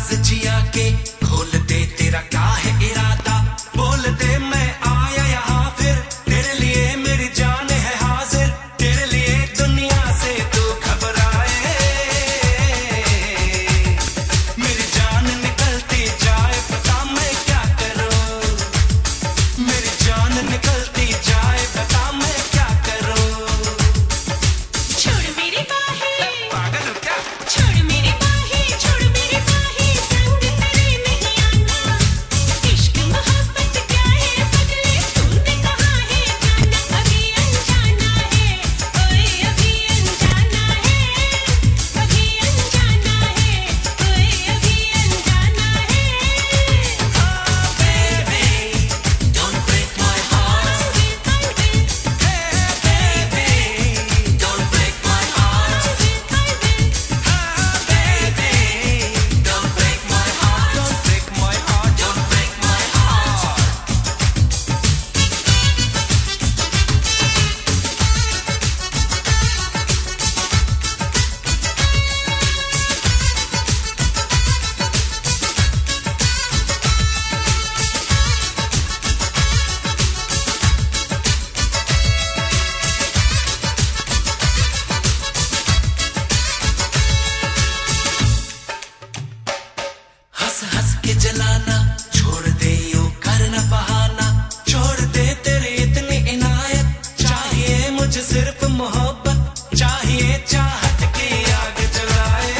राज जिया के खोल दे, तेरा क्या है इरादा, बोल दे मैं आया यहाँ फिर, तेरे लिए मेरी जान है हाजिर, तेरे लिए दुनिया से तू घबराए, मेरी जान निकलती जाए पता मैं क्या करूं, मेरी जान निकलती जाए पता मैं क्या करूं। छोड़ मेरी बाहें, पागल हो क्या? छोड़ मेरी बाहें, छोड़ मेरी बाहें, संग तेरे नहीं आना। इश्क मोहब्बत क्या है बदले, तूने कहा है जाना, अभी अनजाना है, ओए अभी अनजाना है, अभी अनजाना है, ओए अभी अनजाना है। Don't break my heart, baby, don't break my heart, baby, don't break my heart, don't break my heart, don't break my heart. हंस हंस के जलाना छोड़ दे, यूं करना बहाना छोड़ दे, तेरी इतनी इनायत, चाहिए मुझे सिर्फ मोहब्बत, चाहिए चाहत की आग जलाए,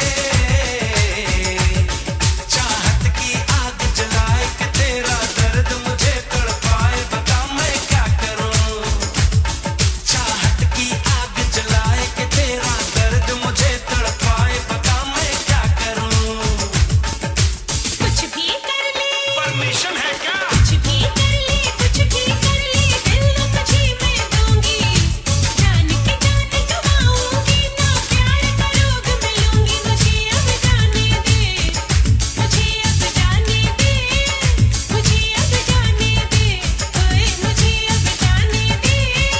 चाहत की आग जलाए कि तेरा दर्द मुझे तड़पाए, बता मैं क्या करूं, चाहत की आग जलाए कि तेरा दर्द मुझे तड़पाए, बता मैं क्या करूं। कुछ भी कर ले, परमिशन है क्या? कुछ भी कर ले, कुछ भी कर ले, दिल तुझे मैं दूंगी, जान के जान गवाऊंगी ना, प्यार का रोग मिलूंगी, मुझे अब जाने दे, मुझे अब जाने दे, मुझे अब जाने दे, ओए मुझे अब जाने दे।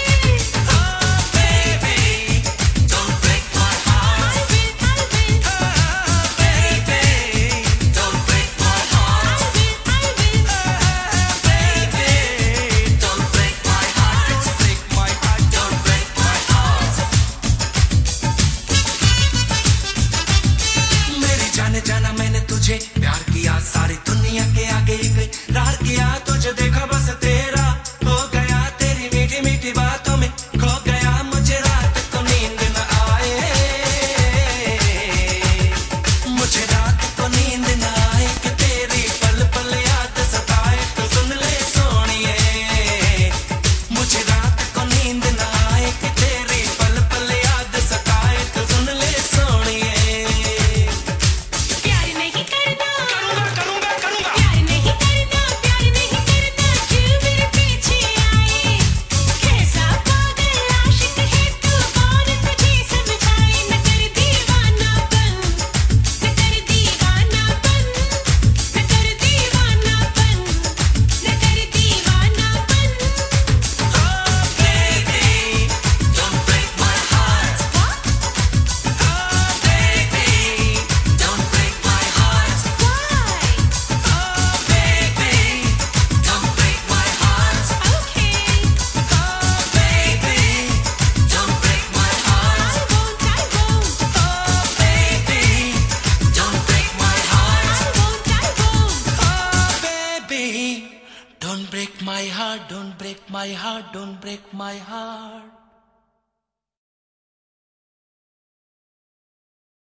Baby, don't break my heart, baby, don't break my heart, baby, don't break my heart, don't break my heart, don't break my heart. मेरी जाने जाना मैंने तुझे प्यार किया, सारी दुनिया के आगे इकरार किया, तुझे देखा बस तेरा हो गया, तेरी मीठी मीठी बातों में खो गया, मुझे रात को नींद न आए, मुझे रात को नींद न आए कि तेरी पल पल याद सताए, तो सुन ले सोनिए, मुझे रात को नींद न आए कि तेरी पल पल याद सताए, तो सुन ले सोनिए। प्यार नहीं करना, करूंगा करूंगा करूंगा, प्यार नहीं करना, प्यार नहीं करना, क्यों मेरे पीछे आए, कैसा पागल आशिक है तू, कौन तुझे समझाए, न कर दीवानापन, न कर दीवानापन, न कर दीवानापन, न कर दीवानापन। baby, don't break my heart, baby, don't break my heart, baby, don't break my heart, Okay, baby, don't break my heart, I won't, baby, don't break my heart, I won't, baby, don't break my heart, don't break my heart, don't break my heart.